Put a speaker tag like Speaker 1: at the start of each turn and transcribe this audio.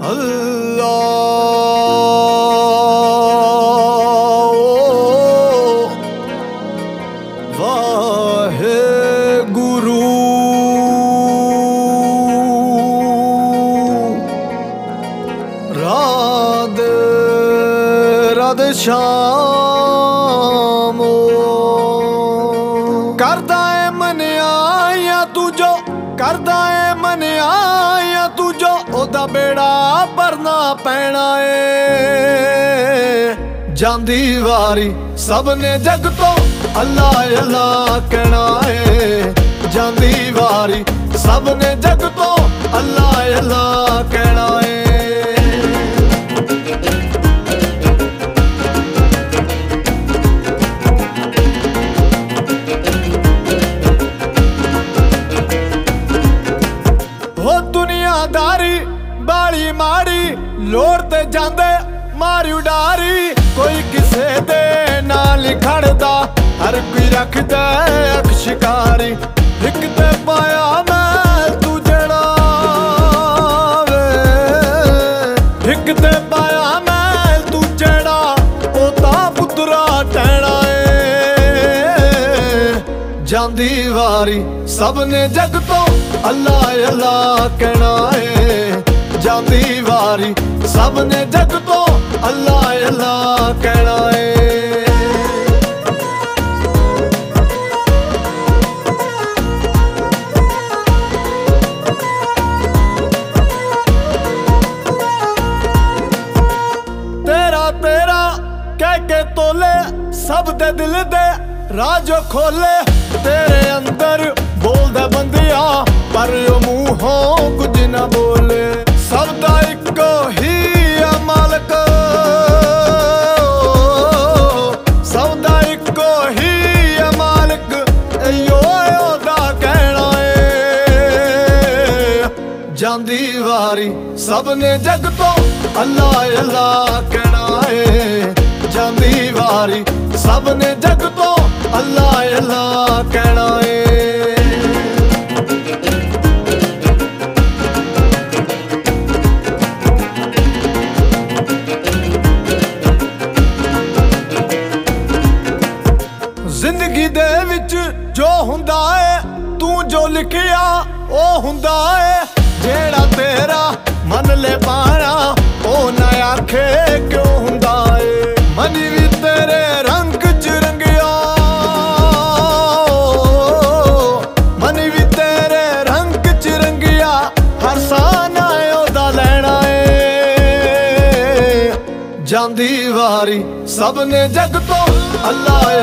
Speaker 1: ਅੱਲਾਹ ਵਾਹਿਗੁਰੂ ਰਾਧੇ ਰਾਧੇ ਸ਼ਾਮ ਕਰਦਾ ਏ ਮਨਿਆ ਤੂੰ ਜੋ ਕਰਦਾ ਏ ਮਨਿਆ ਤੂੰ ਜੋ ਉਹਦਾ ਬੇੜਾ ਭਰਨਾ ਪੈਣਾ ਏ ਜਾਂਦੀ ਵਾਰੀ ਸਭ ਨੇ ਜਗ ਤੋਂ ਅੱਲਾ ਅੱਲਾ ਕਹਿਣਾ ਏ ਜਾਂਦੀ ਵਾਰੀ ਸਭ ਨੇ ਜਗ ਤੋਂ ਅੱਲਾ ਅੱਲਾ ਕਹਿਣਾ ਏ ਦੁਨੀਆਦਾਰੀ ਬਾਲੀ ਮਾੜੀ ਲੋੜ ਤੇ ਜਾਂਦੇ ਮਾਰੀ ਉਡਾਰੀ ਕੋਈ ਕਿਸੇ ਦੇ ਨਾਲ ਖੜਦਾ ਹਰ ਕੋਈ ਰੱਖਦਾ ਅੱਖ ਸ਼ਿਕਾਰੀ ਇੱਕ ਤੇ ਪਾਇਆ ਮੈਂ ਤੂੰ ਜਿਹੜਾ ਵੇ ਇੱਕ ਤੇ ਪਾਇਆ ਮੈਂ ਤੂੰ ਜਿਹੜਾ ਉਹ ਤਾਂ ਪੁੱਤਰਾ ਟਹਿਣਾ ਏ ਜਾਂਦੀ ਵਾਰੀ ਸਭ ਨੇ ਜਗ ਤੋਂ ਅੱਲਾ ਅੱਲਾ ਕਹਿਣਾ ਏ ਜਾਂਦੀ ਵਾਰੀ ਸਭ ਨੇ ਜਗ ਤੋਂ ਅੱਲਾ ਅੱਲਾ ਕਹਿਣਾ ਏ ਤੇਰਾ ਤੇਰਾ ਕਹਿ ਕੇ ਤੋਲੇ ਸਭ ਦੇ ਦਿਲ ਦੇ ਰਾਜ ਖੋਲੇ ਤੇਰੇ ਅੰਦਰ ਬੋਲਦਾ ਬੰਦਿਆ ਪਰ ਉਹ ਮੂੰਹੋਂ ਕੁਝ ਨਾ ਬੋਲੇ ਸਭ ਦਾ ਇੱਕੋ ਹੀ ਆ ਮਾਲਕ ਸਭ ਦਾ ਇੱਕੋ ਹੀ ਆ ਮਾਲਕ ਇਹੋ ਉਹਦਾ ਕਹਿਣਾ ਏ ਜਾਂਦੀ ਵਾਰੀ ਸਭ ਨੇ ਜਗ ਤੋਂ ਅੱਲਾ ਅੱਲਾ ਕਹਿਣਾ ਏ ਜਾਂਦੀ ਵਾਰੀ ਸਭ ਨੇ ਜਗ ਤੋਂ ਅੱਲਾ ਅੱਲਾ ਕਹਿਣਾ ਏ ਜ਼ਿੰਦਗੀ ਦੇ ਵਿੱਚ ਜੋ ਹੁੰਦਾ ਏ ਤੂੰ ਜੋ ਲਿਖਿਆ ਉਹ ਹੁੰਦਾ ਏ ਜਿਹੜਾ ਤੇਰਾ ਮਨ ਲੈ ਪਾਣਾ ਉਹ ਨਾ ਆਖੇ ਕਿਉਂ ਹੁੰਦਾ ਏ ਮਨ ਵੀ ਤੇਰੇ ਰੰਗ ਚ ਰੰਗਿਆ ਮਨ ਵੀ ਤੇਰੇ ਰੰਗ ਚ ਰੰਗਿਆ ਹਰ ਸਾਨਾ ਉਹਦਾ ਲੈਣਾ ਏ ਜਾਂਦੀ ਵਾਰੀ ਸਭ ਨੇ ਜਗ ਤੋਂ ਅੱਲਾ